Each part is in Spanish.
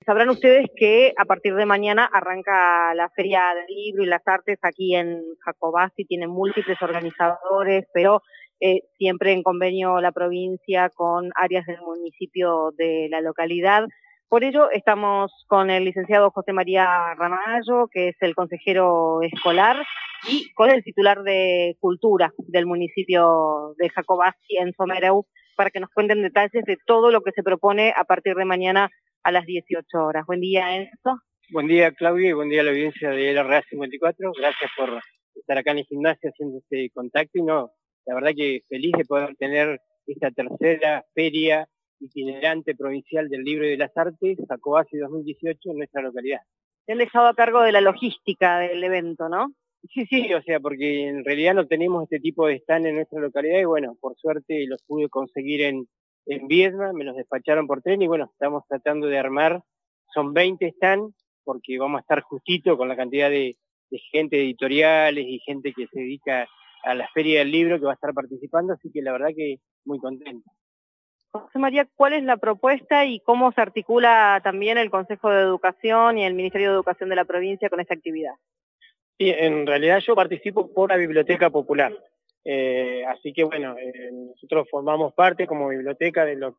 Sabrán ustedes que a partir de mañana arranca la Feria del Libro y las Artes aquí en Jacobasi. Tienen múltiples organizadores, pero siempre en convenio la provincia con áreas del municipio de la localidad. Por ello estamos con el licenciado José María Ramallo, que es el consejero escolar, y con el titular de Cultura del municipio de Jacobasi, Enzo Mereu, para que nos cuenten detalles de todo lo que se propone a partir de mañana a las 18 horas. Buen día, Enzo. Buen día, Claudia, y buen día a la audiencia de LRA 54. Gracias por estar acá en el gimnasio haciendo este contacto. Y no, la verdad que feliz de poder tener esta tercera feria itinerante provincial del Libro y de las Artes, Jacobasi 2018, en nuestra localidad. Te han dejado a cargo de la logística del evento, ¿no? Sí, o sea, porque en realidad no tenemos este tipo de stand en nuestra localidad y bueno, por suerte los pude conseguir en Viedma, me los despacharon por tren y bueno, estamos tratando de armar, son 20 stand, porque vamos a estar justito con la cantidad de gente editoriales y gente que se dedica a la Feria del Libro que va a estar participando, así que la verdad que muy contento. José María, ¿cuál es la propuesta y cómo se articula también el Consejo de Educación y el Ministerio de Educación de la provincia con esta actividad? Sí, en realidad yo participo por la Biblioteca Popular, así que bueno, nosotros formamos parte como biblioteca del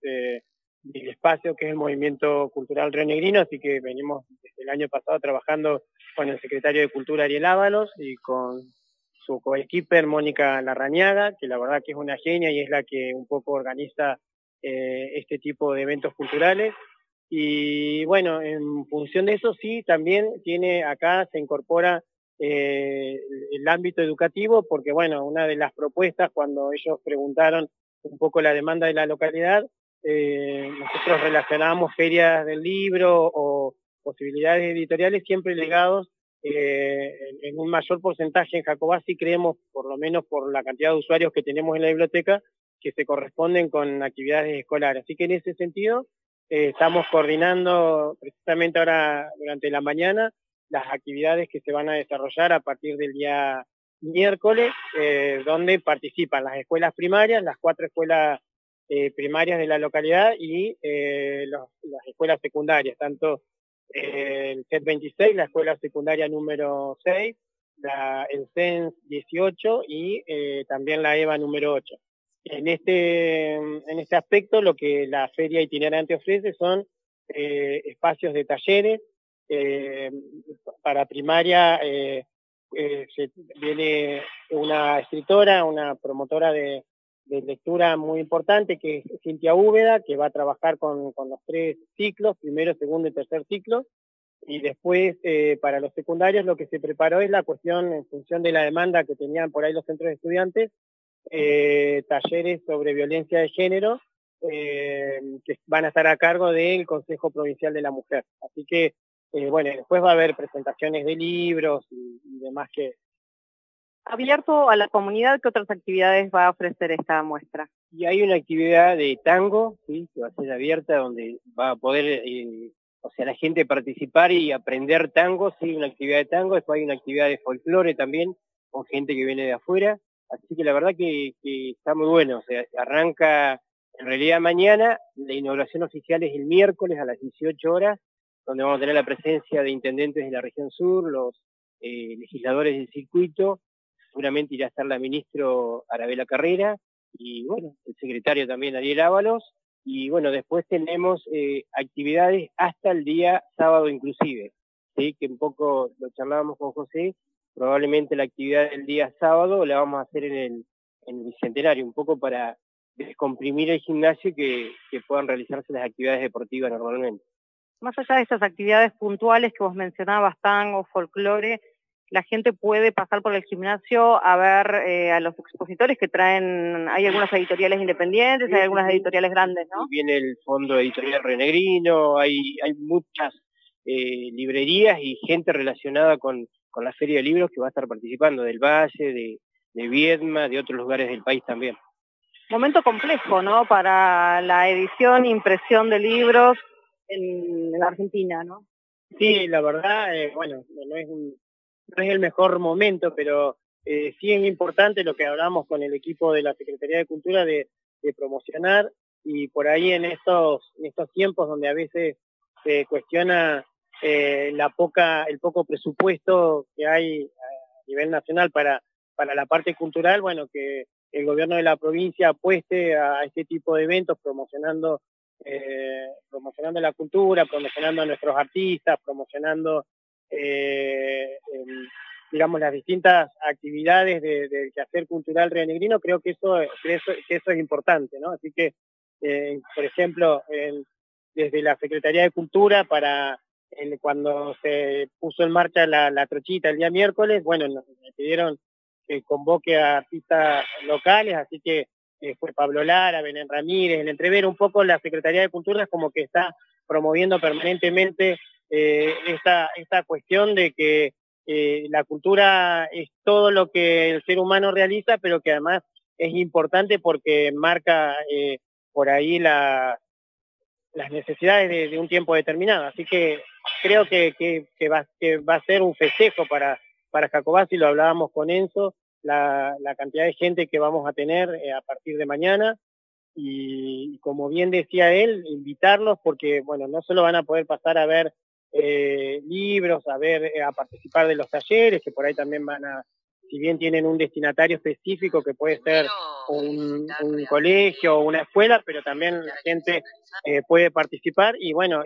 espacio que es el Movimiento Cultural Rionegrino, así que venimos desde el año pasado trabajando con el secretario de Cultura Ariel Ábalos y con su coequiper Mónica Larrañaga, que la verdad que es una genia y es la que un poco organiza este tipo de eventos culturales. Y bueno, en función de eso sí, también se incorpora el ámbito educativo, porque bueno, una de las propuestas cuando ellos preguntaron un poco la demanda de la localidad, nosotros relacionamos ferias del libro o posibilidades editoriales siempre ligados en un mayor porcentaje en Jacobasi, creemos, por lo menos por la cantidad de usuarios que tenemos en la biblioteca, que se corresponden con actividades escolares. Así que en ese sentido, estamos coordinando precisamente ahora durante la mañana las actividades que se van a desarrollar a partir del día miércoles, donde participan las escuelas primarias, las 4 escuelas primarias de la localidad y las escuelas secundarias, tanto el CET 26, la escuela secundaria número 6, el CENS 18 y también la EVA número 8. En este aspecto, lo que la feria itinerante ofrece son espacios de talleres. Para primaria viene una escritora, una promotora de lectura muy importante, que es Cintia Úbeda, que va a trabajar con los 3 ciclos, primero, segundo y tercer ciclo. Y después, para los secundarios, lo que se preparó es la cuestión, en función de la demanda que tenían por ahí los centros de estudiantes, talleres sobre violencia de género, que van a estar a cargo del Consejo Provincial de la Mujer. Así que, bueno, después va a haber presentaciones de libros y demás que... Abierto a la comunidad, ¿qué otras actividades va a ofrecer esta muestra? Y hay una actividad de tango, ¿sí?, que va a ser abierta, donde va a poder, o sea, la gente participar y aprender tango, sí, una actividad de tango. Después hay una actividad de folclore también, con gente que viene de afuera. Así que la verdad que está muy bueno, o sea, arranca en realidad mañana, la inauguración oficial es el miércoles a las 18 horas, donde vamos a tener la presencia de intendentes de la región sur, los legisladores del circuito, seguramente irá a estar la ministro Arabela Carrera, y bueno, el secretario también Ariel Ábalos, y bueno, después tenemos actividades hasta el día sábado inclusive, ¿sí?, que un poco lo charlábamos con José. Probablemente la actividad del día sábado la vamos a hacer en el Bicentenario, un poco para descomprimir el gimnasio y que puedan realizarse las actividades deportivas normalmente. Más allá de estas actividades puntuales que vos mencionabas, tango, folclore, la gente puede pasar por el gimnasio a ver a los expositores que traen. Hay algunas editoriales independientes, hay algunas editoriales grandes, ¿no? Viene el Fondo Editorial Rionegrino, hay muchas librerías y gente relacionada con la Feria de Libros que va a estar participando, del Valle, de Viedma, de otros lugares del país también. Momento complejo, ¿no?, para la edición e impresión de libros en la Argentina, ¿no? Sí, la verdad, bueno, no es el mejor momento, pero sí es importante lo que hablamos con el equipo de la Secretaría de Cultura de promocionar, y por ahí en estos tiempos donde a veces se cuestiona el poco presupuesto que hay a nivel nacional para la parte cultural, bueno, que el gobierno de la provincia apueste a este tipo de eventos promocionando la cultura, promocionando a nuestros artistas, promocionando digamos las distintas actividades del quehacer cultural rionegrino. Creo que eso es importante, ¿no? Así que, por ejemplo, desde la Secretaría de Cultura, cuando se puso en marcha la trochita el día miércoles, bueno, me pidieron que convoque a artistas locales, así que fue Pablo Lara, Belén Ramírez. En entrever un poco la Secretaría de Cultura es como que está promoviendo permanentemente esta cuestión de que la cultura es todo lo que el ser humano realiza, pero que además es importante porque marca por ahí las necesidades de un tiempo determinado. Así que creo que va a ser un festejo para Jacobasi. Lo hablábamos con Enzo, la cantidad de gente que vamos a tener a partir de mañana, y como bien decía él, invitarlos porque, bueno, no solo van a poder pasar a ver libros, a participar de los talleres, que por ahí también si bien tienen un destinatario específico que puede ser un colegio o una escuela, pero también la gente puede participar, y bueno,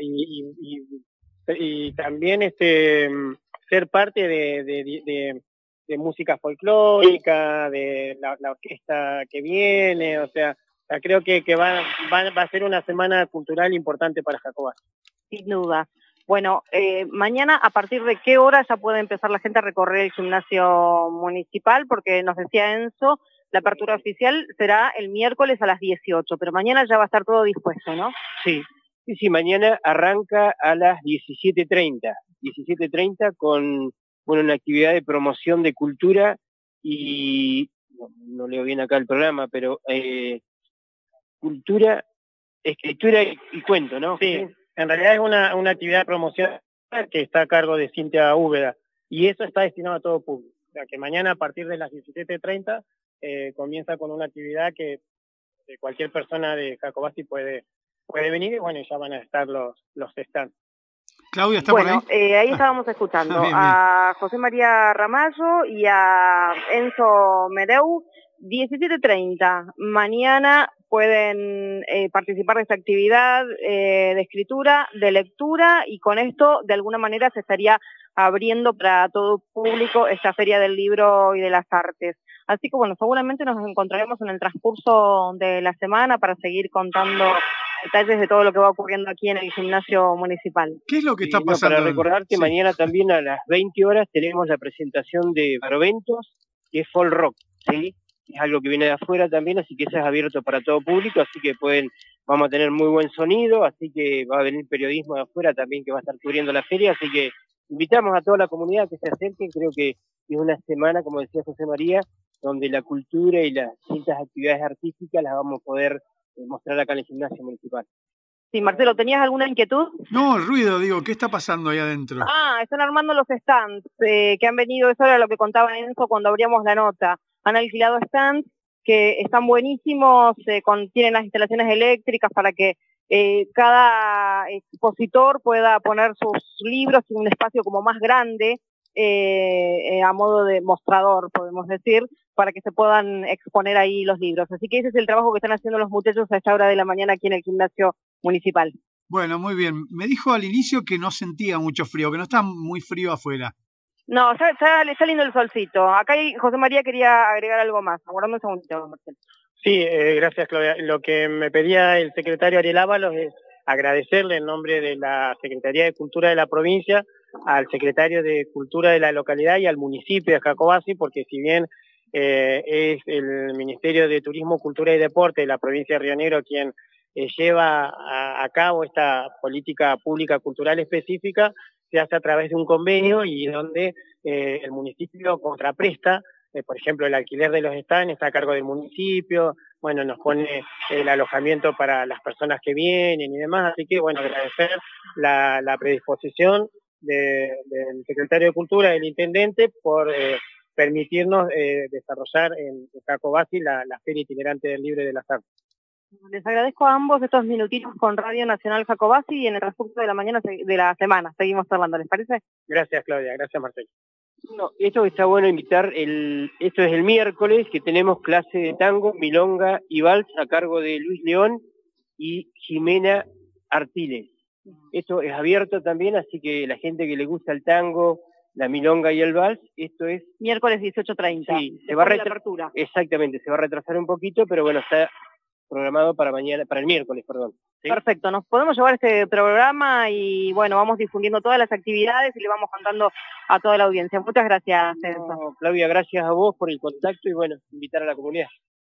y también ser parte de música folclórica, de la orquesta que viene. O sea, creo que va a ser una semana cultural importante para Jacobasi. Sin duda. Bueno, mañana, ¿a partir de qué hora ya puede empezar la gente a recorrer el gimnasio municipal? Porque nos decía Enzo, la apertura oficial será el miércoles a las 18, pero mañana ya va a estar todo dispuesto, ¿no? Sí, mañana arranca a las 17:30 con, bueno, una actividad de promoción de cultura y, no leo bien acá el programa, pero cultura, escritura y cuento, ¿no? Sí, en realidad es una actividad de promoción que está a cargo de Cintia Úbeda, y eso está destinado a todo público. O sea, que mañana a partir de las 17:30 comienza con una actividad que cualquier persona de Jacobasi puede venir, y bueno, ya van a estar los stands. Claudia, ¿está por ahí? Ahí estábamos escuchando bien. a José María Ramallo y a Enzo Medeu. 17:30, mañana pueden participar de esta actividad de escritura, de lectura, y con esto de alguna manera se estaría abriendo para todo público esta Feria del Libro y de las Artes. Así que bueno, seguramente nos encontraremos en el transcurso de la semana para seguir contando detalles de todo lo que va ocurriendo aquí en el gimnasio municipal. ¿Qué es lo que está pasando? Para recordar que mañana también a las 20 horas tenemos la presentación de Baroventos, que es folk rock, ¿sí? Es algo que viene de afuera también, así que eso es abierto para todo público, así que vamos a tener muy buen sonido, así que va a venir periodismo de afuera también que va a estar cubriendo la feria, así que invitamos a toda la comunidad que se acerquen. Creo que es una semana, como decía José María, donde la cultura y las distintas actividades artísticas las vamos a poder mostrar acá en el gimnasio municipal. Sí, Marcelo, ¿tenías alguna inquietud? No, el ruido, digo, ¿qué está pasando ahí adentro? Están armando los stands que han venido, eso era lo que contaba Enzo cuando abríamos la nota. Han alquilado stands que están buenísimos, tienen las instalaciones eléctricas para que cada expositor pueda poner sus libros en un espacio como más grande, a modo de mostrador, podemos decir, para que se puedan exponer ahí los libros. Así que ese es el trabajo que están haciendo los muchachos a esta hora de la mañana aquí en el gimnasio municipal. Bueno, muy bien. Me dijo al inicio que no sentía mucho frío, que no está muy frío afuera. No, ya le está lindo el solcito. Acá José María quería agregar algo más. Aguardame un segundito, Marcelo. Sí, gracias, Claudia. Lo que me pedía el secretario Ariel Ábalos es agradecerle en nombre de la Secretaría de Cultura de la provincia al secretario de Cultura de la localidad y al municipio de Jacobasi, porque si bien es el Ministerio de Turismo, Cultura y Deporte de la provincia de Río Negro quien lleva a cabo esta política pública cultural específica, se hace a través de un convenio y donde el municipio contrapresta. Por ejemplo, el alquiler de los stands está a cargo del municipio, bueno, nos pone el alojamiento para las personas que vienen y demás, así que bueno, agradecer la predisposición del secretario de Cultura, del intendente, por permitirnos desarrollar en Jacobasi la Feria Itinerante del Libro y de las Artes. Les agradezco a ambos estos minutitos con Radio Nacional Jacobasi y en el transcurso de la mañana de la semana seguimos hablando, ¿les parece? Gracias, Claudia. Gracias, Marcelo. No, esto está bueno invitar, esto es el miércoles, que tenemos clase de tango, milonga y vals a cargo de Luis León y Jimena Artiles. Esto es abierto también, así que la gente que le gusta el tango, la milonga y el vals, esto es... Miércoles 18:30. Sí, se va a apertura. Exactamente, se va a retrasar un poquito, pero bueno, está programado para mañana, para el miércoles, perdón. ¿Sí? Perfecto, nos podemos llevar este programa y bueno, vamos difundiendo todas las actividades y le vamos contando a toda la audiencia. Muchas gracias, Celso. No, Claudia, gracias a vos por el contacto y bueno, invitar a la comunidad.